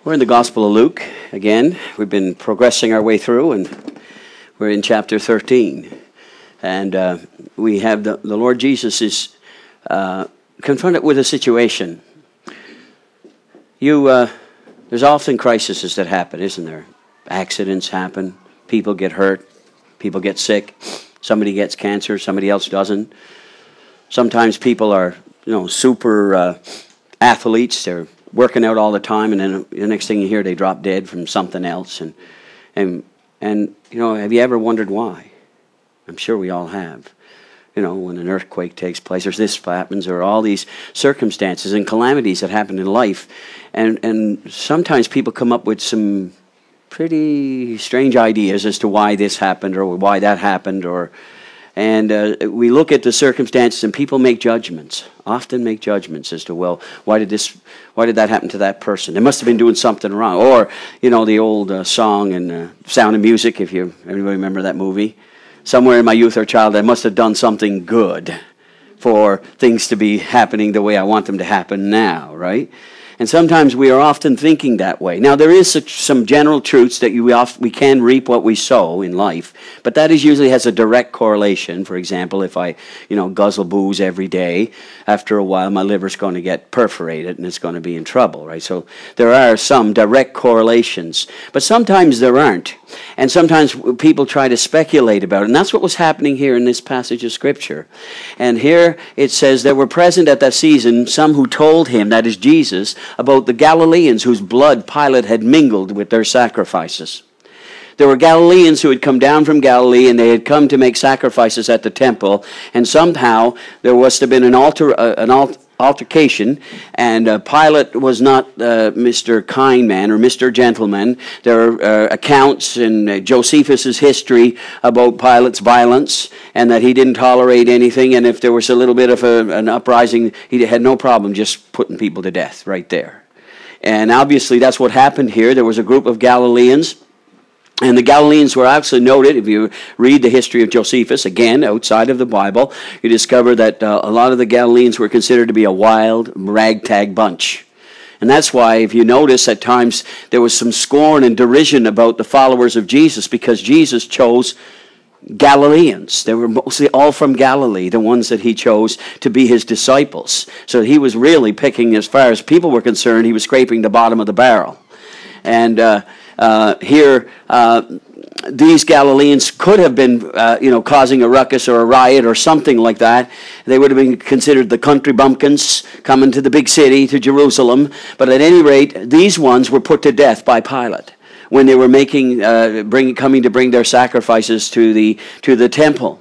We're in the Gospel of Luke again. We've been progressing our way through, and we're in chapter 13. And we have the Lord Jesus is confronted with a situation. There's often crises that happen, isn't there? Accidents happen. People get hurt. People get sick. Somebody gets cancer. Somebody else doesn't. Sometimes people are, super athletes. They're working out all the time, and then the next thing you hear, they drop dead from something else. And have you ever wondered why? I'm sure we all have. When an earthquake takes place, or this happens, or all these circumstances and calamities that happen in life. And sometimes people come up with some pretty strange ideas as to why this happened or why that happened, and we look at the circumstances, and people make judgments. Often make judgments as to, why did that happen to that person? They must have been doing something wrong. Or the old song in Sound of Music. If anybody remember that movie, somewhere in my youth or childhood, I must have done something good for things to be happening the way I want them to happen now, right? And sometimes we are often thinking that way. Now, there is some general truths that we can reap what we sow in life, but that usually has a direct correlation. For example, if I, guzzle booze every day, after a while my liver's going to get perforated and it's going to be in trouble, right? So there are some direct correlations, but sometimes there aren't. And sometimes people try to speculate about it, and that's what was happening here in this passage of Scripture. And here it says, there were present at that season some who told him, that is Jesus, about the Galileans whose blood Pilate had mingled with their sacrifices. There were Galileans who had come down from Galilee, and they had come to make sacrifices at the temple, and somehow there must have been an altercation, and Pilate was not Mr. Kind Man or Mr. Gentleman. There are accounts in Josephus' history about Pilate's violence, and that he didn't tolerate anything, and if there was a little bit of an uprising, he had no problem just putting people to death right there. And obviously that's what happened here. There was a group of Galileans, and the Galileans were actually noted. If you read the history of Josephus, again, outside of the Bible, you discover that a lot of the Galileans were considered to be a wild, ragtag bunch. And that's why, if you notice, at times there was some scorn and derision about the followers of Jesus, because Jesus chose Galileans. They were mostly all from Galilee, the ones that he chose to be his disciples. So he was really picking, as far as people were concerned, he was scraping the bottom of the barrel. And here, these Galileans could have been, causing a ruckus or a riot or something like that. They would have been considered the country bumpkins coming to the big city, to Jerusalem. But at any rate, these ones were put to death by Pilate when they were coming to bring their sacrifices to the temple.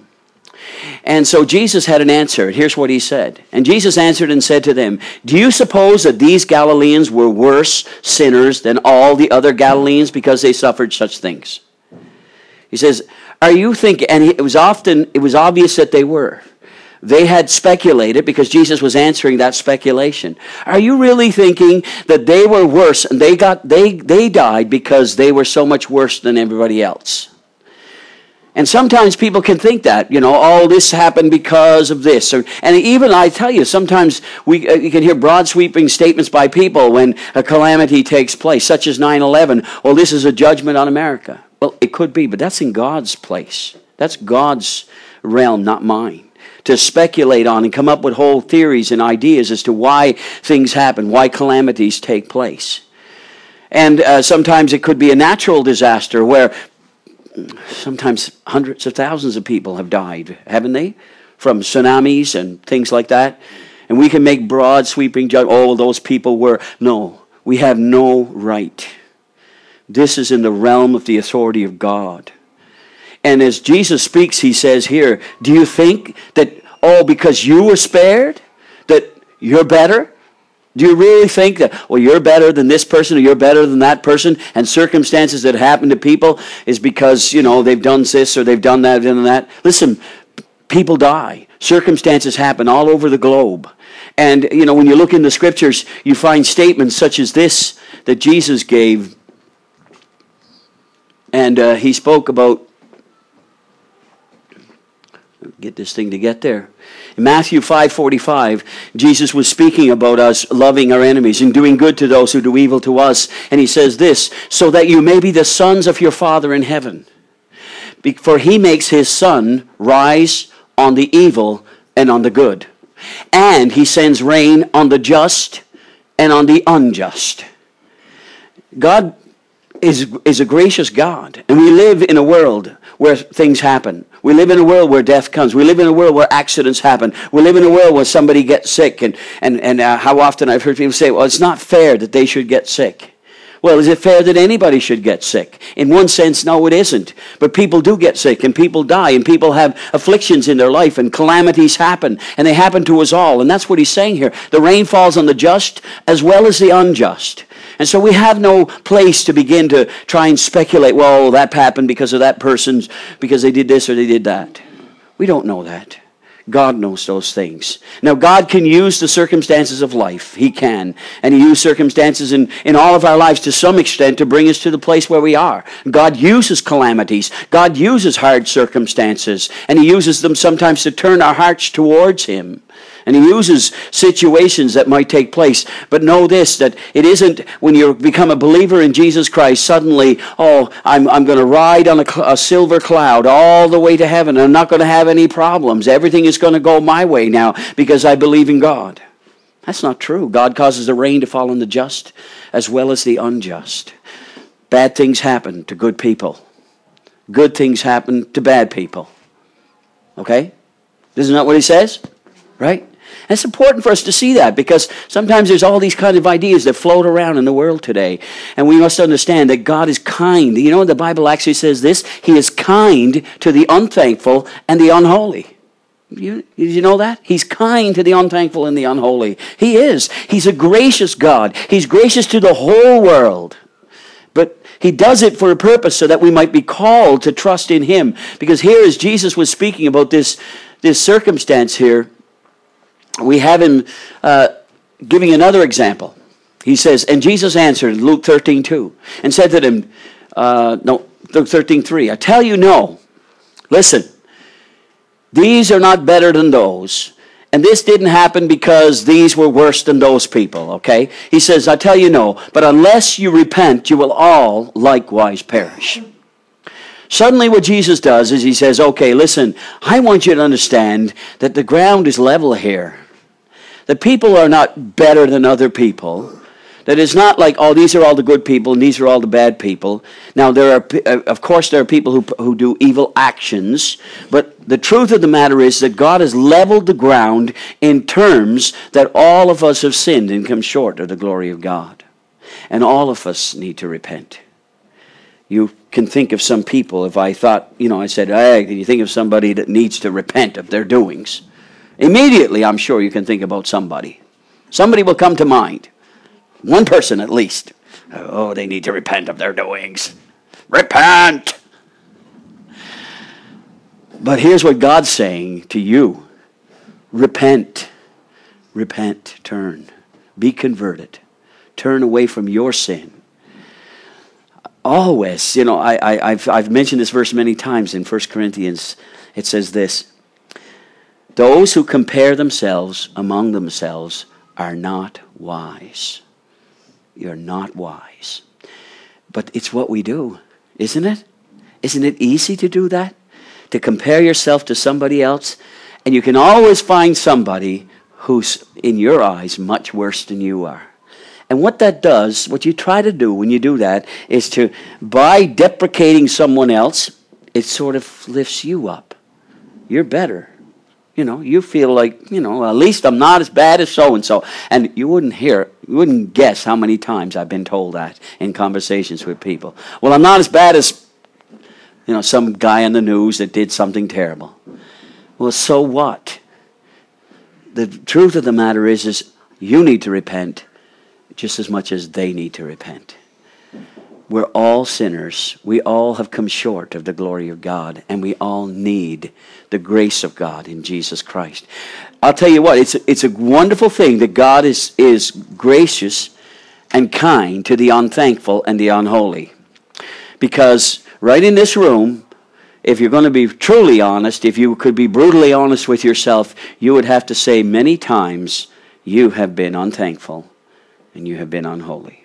And so Jesus had an answer. Here's what he said. And Jesus answered and said to them, "Do you suppose that these Galileans were worse sinners than all the other Galileans because they suffered such things?" He says, "Are you thinking?" And it was obvious that they were. They had speculated because Jesus was answering that speculation. Are you really thinking that they were worse and they died because they were so much worse than everybody else? And sometimes people can think that, this happened because of this. And even, I tell you, sometimes you can hear broad sweeping statements by people when a calamity takes place, such as 9/11. Well, this is a judgment on America. Well, it could be, but that's in God's place. That's God's realm, not mine. To speculate on and come up with whole theories and ideas as to why things happen, why calamities take place. And sometimes it could be a natural disaster where sometimes hundreds of thousands of people have died, haven't they? From tsunamis and things like that. And we can make broad sweeping judgments. Those people were. No, we have no right. This is in the realm of the authority of God. And as Jesus speaks, he says here, do you think that, because you were spared, that you're better? Do you really think that, you're better than this person or you're better than that person, and circumstances that happen to people is because, they've done this or they've done that and that? Listen, people die. Circumstances happen all over the globe. And, when you look in the Scriptures, you find statements such as this that Jesus gave. And he spoke about, get this thing to get there. In Matthew 5:45, Jesus was speaking about us loving our enemies and doing good to those who do evil to us. And he says this, so that you may be the sons of your Father in heaven. For he makes his sun rise on the evil and on the good. And he sends rain on the just and on the unjust. God is a gracious God. And we live in a world where things happen. We live in a world where death comes. We live in a world where accidents happen. We live in a world where somebody gets sick. And how often I've heard people say, well, it's not fair that they should get sick. Well, is it fair that anybody should get sick? In one sense, no, it isn't. But people do get sick, and people die, and people have afflictions in their life, and calamities happen, and they happen to us all. And that's what he's saying here. The rain falls on the just as well as the unjust. And so we have no place to begin to try and speculate, well, that happened because of that person's, because they did this or they did that. We don't know that. God knows those things. Now, God can use the circumstances of life. He can. And he used circumstances in all of our lives to some extent to bring us to the place where we are. God uses calamities. God uses hard circumstances. And he uses them sometimes to turn our hearts towards him. And he uses situations that might take place. But know this, that it isn't when you become a believer in Jesus Christ, suddenly, I'm going to ride on a silver cloud all the way to heaven. I'm not going to have any problems. Everything is going to go my way now because I believe in God. That's not true. God causes the rain to fall on the just as well as the unjust. Bad things happen to good people. Good things happen to bad people. Okay? Isn't that what he says? Right? And it's important for us to see that because sometimes there's all these kind of ideas that float around in the world today. And we must understand that God is kind. You know, the Bible actually says this. He is kind to the unthankful and the unholy. Did you know that? He's kind to the unthankful and the unholy. He is. He's a gracious God. He's gracious to the whole world. But he does it for a purpose so that we might be called to trust in him. Because here as Jesus was speaking about this circumstance here, we have him giving another example. He says, and Jesus answered, Luke 13:2, and said to them, Luke 13:3, I tell you no. Listen, these are not better than those. And this didn't happen because these were worse than those people, okay? He says, I tell you no, but unless you repent, you will all likewise perish. Suddenly what Jesus does is he says, okay, listen, I want you to understand that the ground is level here. The people are not better than other people. That it's not like, oh, these are all the good people and these are all the bad people. Now, of course, there are people who do evil actions. But the truth of the matter is that God has leveled the ground in terms that all of us have sinned and come short of the glory of God. And all of us need to repent. You can think of some people, if I thought, I said, hey, can you think of somebody that needs to repent of their doings? Immediately, I'm sure you can think about somebody. Somebody will come to mind. One person at least. Oh, they need to repent of their doings. Repent! But here's what God's saying to you. Repent. Repent. Turn. Be converted. Turn away from your sin. Always, I've mentioned this verse many times in 1 Corinthians. It says this. Those who compare themselves among themselves are not wise. You're not wise. But it's what we do, isn't it? Isn't it easy to do that? To compare yourself to somebody else? And you can always find somebody who's, in your eyes, much worse than you are. And what that does, what you try to do when you do that, is to, by deprecating someone else, it sort of lifts you up. You're better. You feel like, at least I'm not as bad as so-and-so. And you wouldn't guess how many times I've been told that in conversations with people. Well, I'm not as bad as, some guy on the news that did something terrible. Well, so what? The truth of the matter is you need to repent just as much as they need to repent. We're all sinners. We all have come short of the glory of God, and we all need the grace of God in Jesus Christ. I'll tell you what, it's a wonderful thing that God is gracious and kind to the unthankful and the unholy. Because right in this room, if you're going to be truly honest, if you could be brutally honest with yourself, you would have to say many times, you have been unthankful and you have been unholy.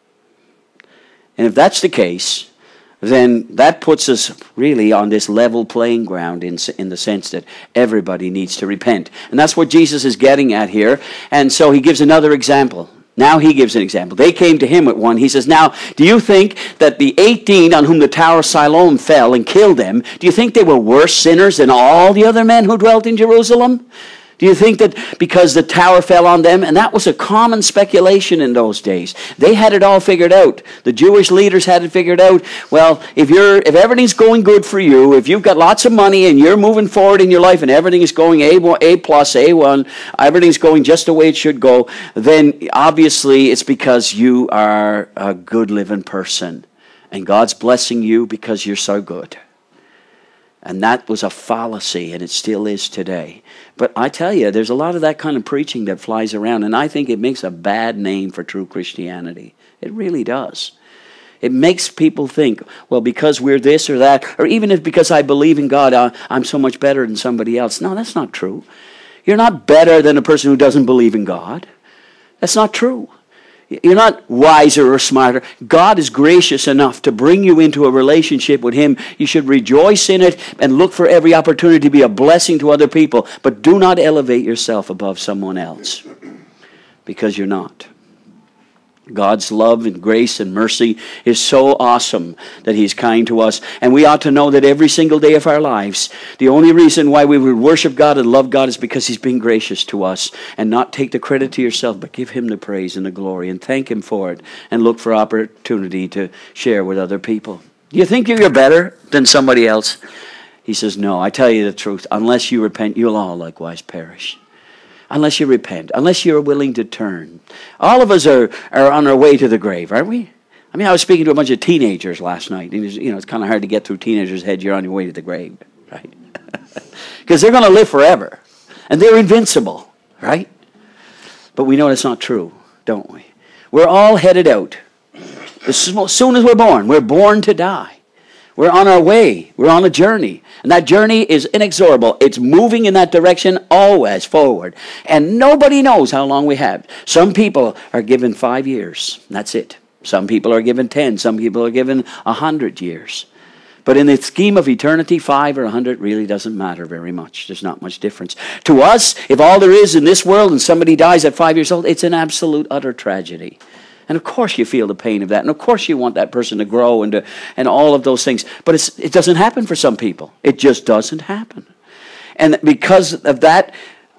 And if that's the case, then that puts us really on this level playing ground in the sense that everybody needs to repent. And that's what Jesus is getting at here. And so he gives another example. Now he gives an example. They came to him with one. He says, now, do you think that the 18 on whom the Tower of Siloam fell and killed them, do you think they were worse sinners than all the other men who dwelt in Jerusalem? Do you think that because the tower fell on them, and that was a common speculation in those days. They had it all figured out. The Jewish leaders had it figured out. Well, if everything's going good for you, if you've got lots of money and you're moving forward in your life and everything is going A plus, A1, everything's going just the way it should go, then obviously it's because you are a good living person. And God's blessing you because you're so good. And that was a fallacy, and it still is today. But I tell you, there's a lot of that kind of preaching that flies around, and I think it makes a bad name for true Christianity. It really does. It makes people think, well, because we're this or that, or even if because I believe in God, I'm so much better than somebody else. No, that's not true. You're not better than a person who doesn't believe in God. That's not true. You're not wiser or smarter. God is gracious enough to bring you into a relationship with Him. You should rejoice in it and look for every opportunity to be a blessing to other people. But do not elevate yourself above someone else, because you're not. God's love and grace and mercy is so awesome that He's kind to us. And we ought to know that every single day of our lives, the only reason why we would worship God and love God is because He's been gracious to us. And not take the credit to yourself, but give Him the praise and the glory and thank Him for it. And look for opportunity to share with other people. Do you think you're better than somebody else? He says, no, I tell you the truth. Unless you repent, you'll all likewise perish. Unless you repent, unless you're willing to turn. All of us are on our way to the grave, aren't we? I mean, I was speaking to a bunch of teenagers last night. And it's kind of hard to get through teenagers' heads. You're on your way to the grave, right? Because they're going to live forever. And they're invincible, right? But we know that's not true, don't we? We're all headed out. As soon as we're born to die. We're on our way. We're on a journey. And that journey is inexorable. It's moving in that direction always forward. And nobody knows how long we have. Some people are given 5 years. That's it. Some people are given 10. Some people are given 100 years. But in the scheme of eternity, 5 or 100 really doesn't matter very much. There's not much difference. To us, if all there is in this world and somebody dies at 5 years old, it's an absolute utter tragedy. And of course you feel the pain of that. And of course you want that person to grow and all of those things. But it doesn't happen for some people. It just doesn't happen. And because of that,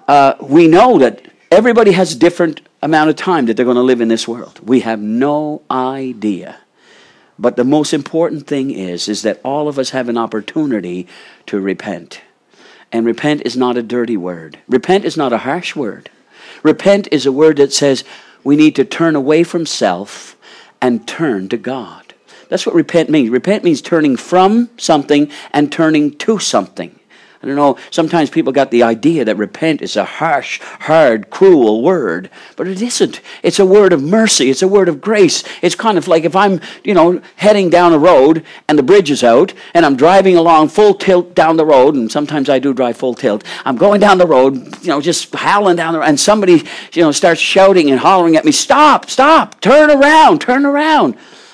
we know that everybody has a different amount of time that they're going to live in this world. We have no idea. But the most important thing is that all of us have an opportunity to repent. And repent is not a dirty word. Repent is not a harsh word. Repent is a word that says, we need to turn away from self and turn to God. That's what repent means. Repent means turning from something and turning to something. I don't know, sometimes people got the idea that repent is a harsh, hard, cruel word. But it isn't. It's a word of mercy. It's a word of grace. It's kind of like if I'm, heading down a road and the bridge is out and I'm driving along full tilt down the road, and sometimes I do drive full tilt. I'm going down the road, just howling down the road, and somebody, starts shouting and hollering at me, stop, turn around.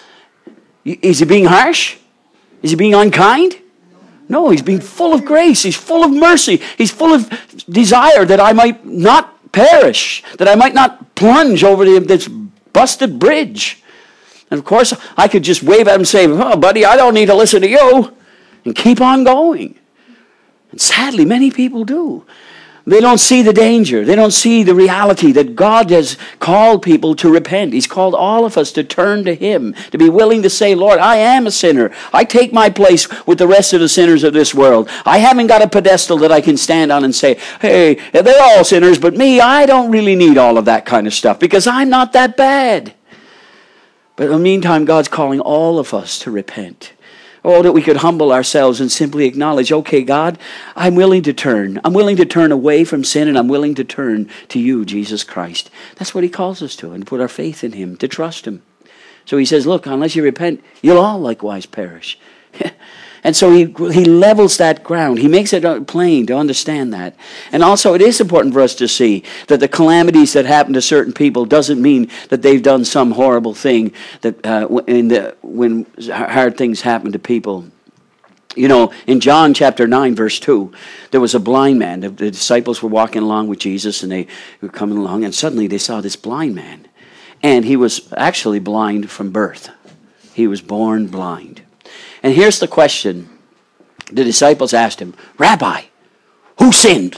Is he being harsh? Is he being unkind? No, he's being full of grace. He's full of mercy. He's full of desire that I might not perish, that I might not plunge over this busted bridge. And of course, I could just wave at him and say, oh, buddy, I don't need to listen to you, and keep on going. And sadly, many people do. They don't see the danger. They don't see the reality that God has called people to repent. He's called all of us to turn to Him, to be willing to say, Lord, I am a sinner. I take my place with the rest of the sinners of this world. I haven't got a pedestal that I can stand on and say, hey, they're all sinners, but me, I don't really need all of that kind of stuff because I'm not that bad. But in the meantime, God's calling all of us to repent. Oh, that we could humble ourselves and simply acknowledge, okay, God, I'm willing to turn. I'm willing to turn away from sin, and I'm willing to turn to you, Jesus Christ. That's what He calls us to, and to put our faith in Him, to trust Him. So He says, look, unless you repent, you'll all likewise perish. And so he levels that ground. He makes it plain to understand that. And also it is important for us to see that the calamities that happen to certain people doesn't mean that they've done some horrible thing that when hard things happen to people. You know, in John chapter 9, verse 2, there was a blind man. The disciples were walking along with Jesus, and they were coming along, and suddenly they saw this blind man. And he was actually blind from birth. He was born blind. And here's the question. The disciples asked him, Rabbi, who sinned?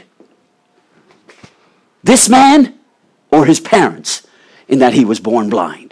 This man or his parents in that he was born blind?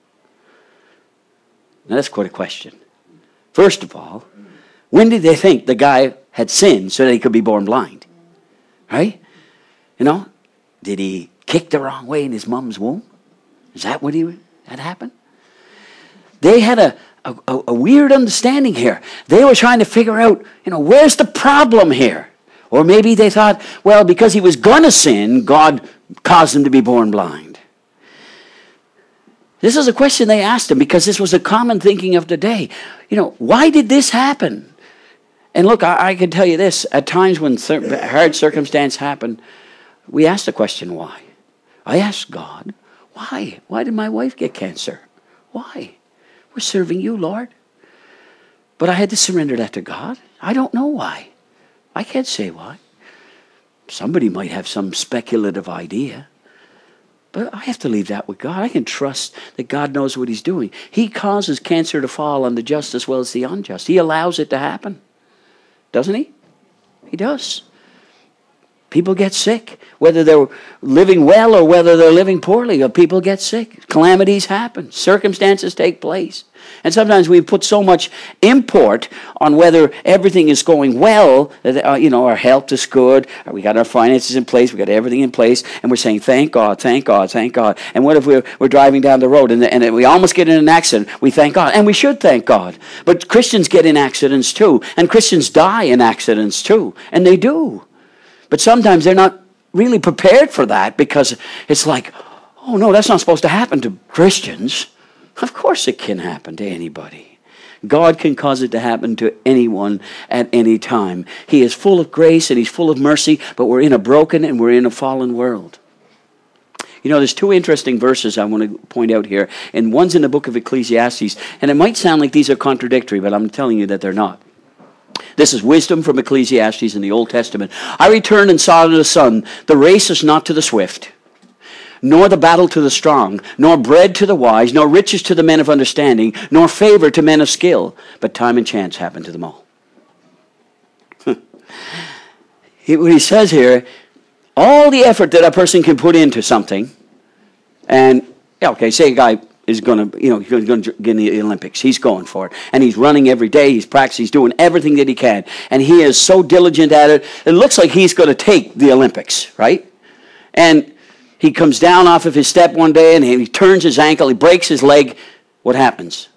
Now that's quite a question. First of all, when did they think the guy had sinned so that he could be born blind? Right? You know, did he kick the wrong way in his mom's womb? Is that what had happened? They had a weird understanding here. They were trying to figure out, where's the problem here? Or maybe they thought, well, because he was going to sin, God caused him to be born blind. This is a question they asked him because this was a common thinking of the day. Why did this happen? And look, I can tell you this. At times when hard circumstances happen, we ask the question, why? I asked God, why? Why did my wife get cancer? Why? We're serving you, Lord. But I had to surrender that to God. I don't know why. I can't say why. Somebody might have some speculative idea. But I have to leave that with God. I can trust that God knows what he's doing. He causes cancer to fall on the just as well as the unjust. He allows it to happen. Doesn't he? He does. People get sick, whether they're living well or whether they're living poorly. People get sick. Calamities happen. Circumstances take place. And sometimes we put so much import on whether everything is going well, that, our health is good, we got our finances in place, we got everything in place, and we're saying, thank God, thank God, thank God. And what if we're driving down the road and we almost get in an accident? We thank God, and we should thank God. But Christians get in accidents too, and Christians die in accidents too, and they do. But sometimes they're not really prepared for that because it's like, oh no, that's not supposed to happen to Christians. Of course it can happen to anybody. God can cause it to happen to anyone at any time. He is full of grace and he's full of mercy, but we're in a broken and we're in a fallen world. There's two interesting verses I want to point out here, and one's in the book of Ecclesiastes, and it might sound like these are contradictory, but I'm telling you that they're not. This is wisdom from Ecclesiastes in the Old Testament. I returned and saw to the sun, the race is not to the swift, nor the battle to the strong, nor bread to the wise, nor riches to the men of understanding, nor favor to men of skill, but time and chance happen to them all. What he says here, all the effort that a person can put into something, and, say a guy is going to, he's going to get in the Olympics. He's going for it. And he's running every day. He's practicing. He's doing everything that he can. And he is so diligent at it. It looks like he's going to take the Olympics, right? And he comes down off of his step one day and he turns his ankle. He breaks his leg. What happens?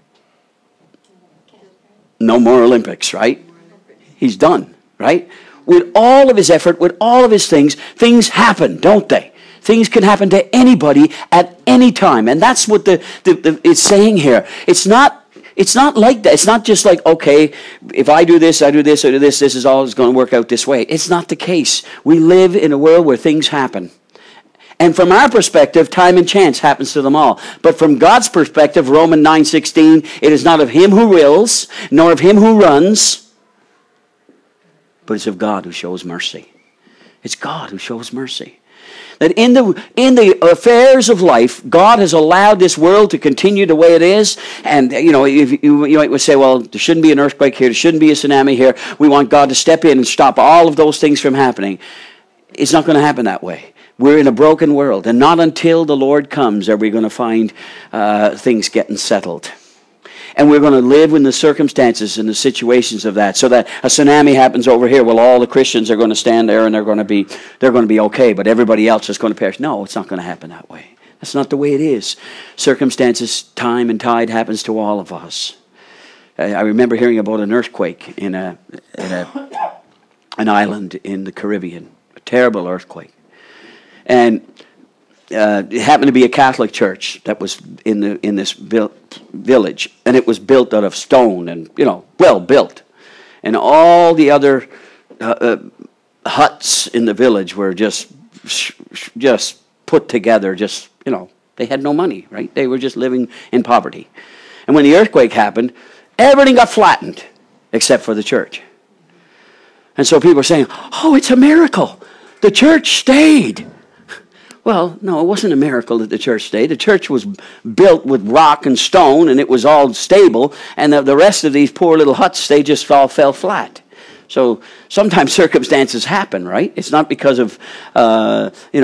No more Olympics, right? He's done, right? With all of his effort, with all of his things happen, don't they? Things can happen to anybody at any time. And that's what it's saying here. It's not like that. It's not just like, okay, if I do this, this is always going to work out this way. It's not the case. We live in a world where things happen. And from our perspective, time and chance happens to them all. But from God's perspective, Romans 9:16, it is not of him who wills, nor of him who runs, but it's of God who shows mercy. It's God who shows mercy. That in the affairs of life, God has allowed this world to continue the way it is. And, if you might say, well, there shouldn't be an earthquake here, there shouldn't be a tsunami here. We want God to step in and stop all of those things from happening. It's not going to happen that way. We're in a broken world. And not until the Lord comes are we going to find things getting settled. And we're going to live in the circumstances and the situations of that. So that a tsunami happens over here, well, all the Christians are going to stand there and they're going to be okay, but everybody else is going to perish. No, it's not going to happen that way. That's not the way it is. Circumstances, time and tide happens to all of us. I remember hearing about an earthquake in an island in the Caribbean, a terrible earthquake. And it happened to be a Catholic church that was in this village, and it was built out of stone and well built. And all the other huts in the village were just put together, they had no money, right? They were just living in poverty. And when the earthquake happened, everything got flattened except for the church. And so people are saying, oh, it's a miracle. The church stayed. Well, no, it wasn't a miracle that the church stayed. The church was built with rock and stone, and it was all stable, and the rest of these poor little huts, they just all fell flat. So sometimes circumstances happen, right? It's not because of, they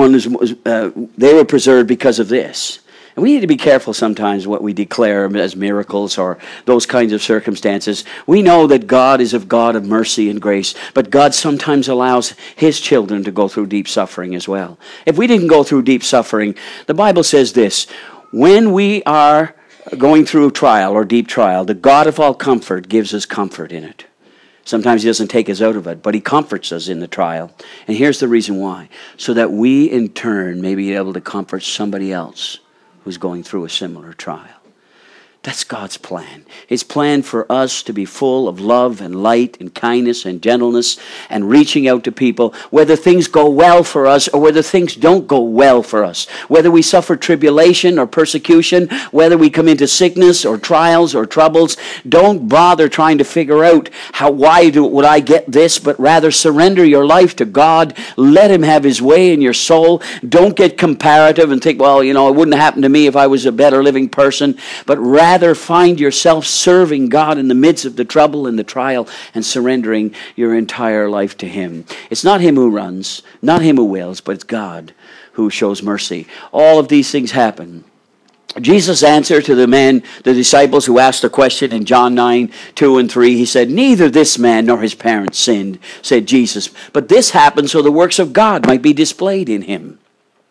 were preserved because of this. And we need to be careful sometimes what we declare as miracles or those kinds of circumstances. We know that God is a God of mercy and grace, but God sometimes allows His children to go through deep suffering as well. If we didn't go through deep suffering, the Bible says this: when we are going through trial or deep trial, the God of all comfort gives us comfort in it. Sometimes He doesn't take us out of it, but He comforts us in the trial. And here's the reason why: so that we in turn may be able to comfort somebody else who's going through a similar trial. That's God's plan. His plan for us to be full of love and light and kindness and gentleness and reaching out to people, whether things go well for us or whether things don't go well for us, whether we suffer tribulation or persecution, whether we come into sickness or trials or troubles. Don't bother trying to figure out why would I get this, but rather surrender your life to God. Let Him have His way in your soul. Don't get comparative and think, well, it wouldn't happen to me if I was a better living person, but rather find yourself serving God in the midst of the trouble and the trial and surrendering your entire life to Him. It's not Him who runs, not Him who wills, but it's God who shows mercy. All of these things happen. Jesus' answer to the disciples who asked the question in John 9:2-3, He said, neither this man nor his parents sinned, said Jesus, but this happened so the works of God might be displayed in him.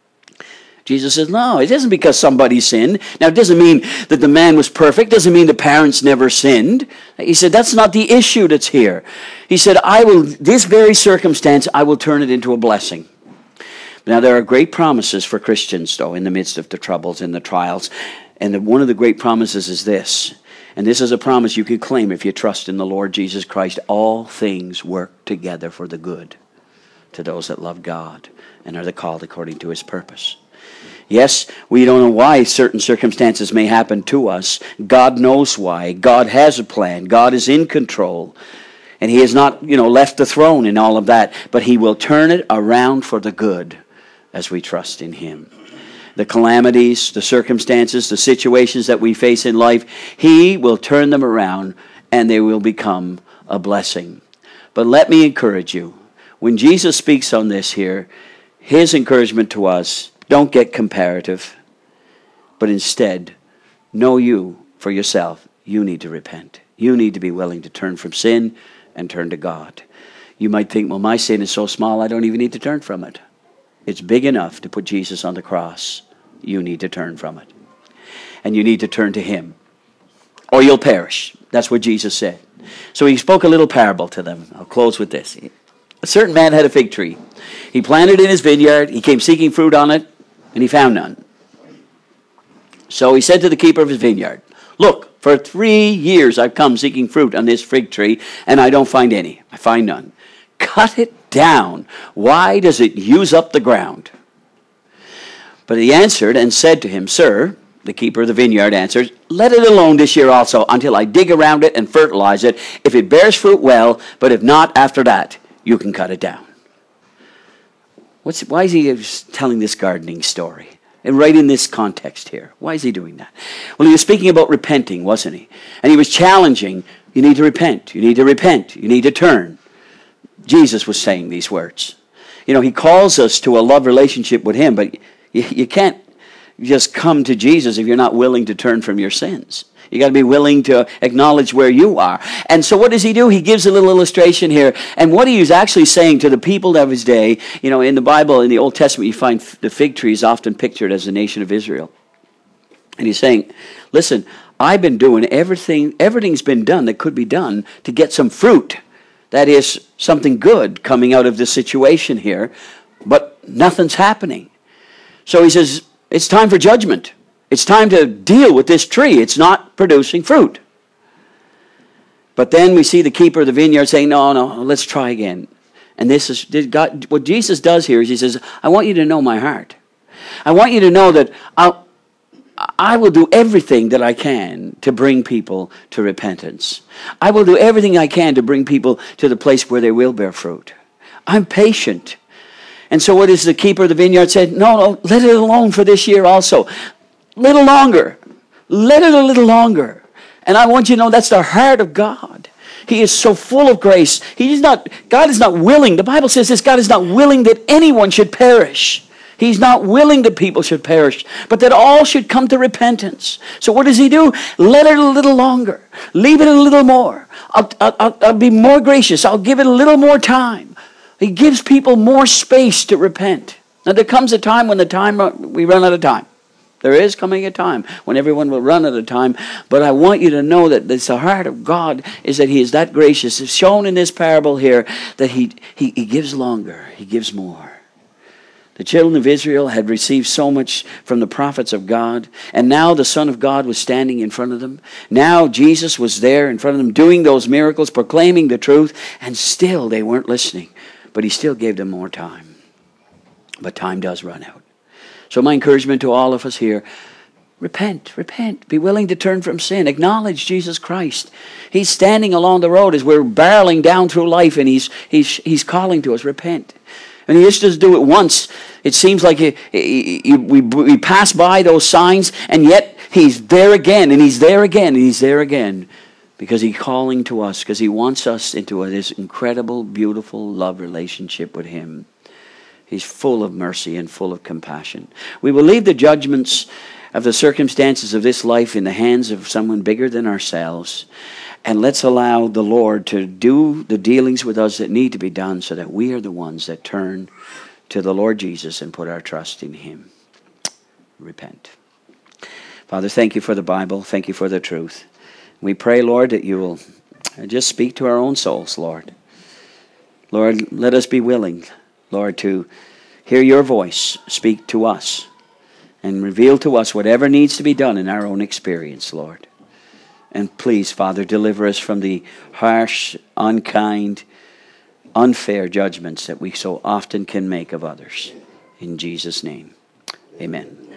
Jesus says, no, it isn't because somebody sinned. Now, it doesn't mean that the man was perfect. It doesn't mean the parents never sinned. He said, that's not the issue that's here. He said, this very circumstance, I will turn it into a blessing. Now, there are great promises for Christians, though, in the midst of the troubles and the trials. And one of the great promises is this. And this is a promise you can claim if you trust in the Lord Jesus Christ. All things work together for the good to those that love God and are called according to His purpose. Yes, we don't know why certain circumstances may happen to us. God knows why. God has a plan. God is in control. And He has not, left the throne in all of that. But He will turn it around for the good as we trust in Him. The calamities, the circumstances, the situations that we face in life, He will turn them around and they will become a blessing. But let me encourage you. When Jesus speaks on this here, His encouragement to us, don't get comparative, but instead, know you for yourself. You need to repent. You need to be willing to turn from sin and turn to God. You might think, well, my sin is so small, I don't even need to turn from it. It's big enough to put Jesus on the cross. You need to turn from it. And you need to turn to Him, or you'll perish. That's what Jesus said. So He spoke a little parable to them. I'll close with this. A certain man had a fig tree. He planted it in his vineyard. He came seeking fruit on it, and he found none. So he said to the keeper of his vineyard, look, for 3 years I've come seeking fruit on this fig tree, and I don't find any. I find none. Cut it down. Why does it use up the ground? But he answered and said to him, Sir, the keeper of the vineyard answered, let it alone this year also, until I dig around it and fertilize it. If it bears fruit, well, but if not, after that, you can cut it down. Why is he telling this gardening story? And right in this context here. Why is he doing that? Well, he was speaking about repenting, wasn't he? And he was challenging, you need to repent, you need to repent, you need to turn. Jesus was saying these words. He calls us to a love relationship with Him, but you can't just come to Jesus if you're not willing to turn from your sins. You got to be willing to acknowledge where you are. And so what does he do? He gives a little illustration here. And what he was actually saying to the people of his day, in the Bible, in the Old Testament, you find the fig tree is often pictured as the nation of Israel. And he's saying, listen, I've been doing everything's been done that could be done to get some fruit. That is something good coming out of this situation here, but nothing's happening. So he says, it's time for judgment. It's time to deal with this tree. It's not producing fruit. But then we see the keeper of the vineyard saying, no, let's try again. And this is God. What Jesus does here is he says, I want you to know my heart. I want you to know that I will do everything that I can to bring people to repentance. I will do everything I can to bring people to the place where they will bear fruit. I'm patient. And so what is the keeper of the vineyard said? No, let it alone for this year also. Little longer. Let it a little longer. And I want you to know that's the heart of God. He is so full of grace. God is not willing. The Bible says this, God is not willing that anyone should perish. He's not willing that people should perish, but that all should come to repentance. So what does he do? Let it a little longer. Leave it a little more. I'll be more gracious. I'll give it a little more time. He gives people more space to repent. Now there comes a time when we run out of time. There is coming a time when everyone will run out of time. But I want you to know that the heart of God is that he is that gracious. It's shown in this parable here that he gives longer. He gives more. The children of Israel had received so much from the prophets of God. And now the Son of God was standing in front of them. Now Jesus was there in front of them doing those miracles, proclaiming the truth. And still they weren't listening. But he still gave them more time. But time does run out. So my encouragement to all of us here, repent. Be willing to turn from sin. Acknowledge Jesus Christ. He's standing along the road as we're barreling down through life, and he's calling to us, repent. And he just doesn't do it once. It seems like we pass by those signs, and yet he's there again, and he's there again, and he's there again. Because he's calling to us, because he wants us into this incredible, beautiful love relationship with him. He's full of mercy and full of compassion. We will leave the judgments of the circumstances of this life in the hands of someone bigger than ourselves. And let's allow the Lord to do the dealings with us that need to be done so that we are the ones that turn to the Lord Jesus and put our trust in him. Repent. Father, thank you for the Bible. Thank you for the truth. We pray, Lord, that you will just speak to our own souls, Lord. Lord, let us be willing, Lord, to hear your voice speak to us and reveal to us whatever needs to be done in our own experience, Lord. And please, Father, deliver us from the harsh, unkind, unfair judgments that we so often can make of others. In Jesus' name, amen.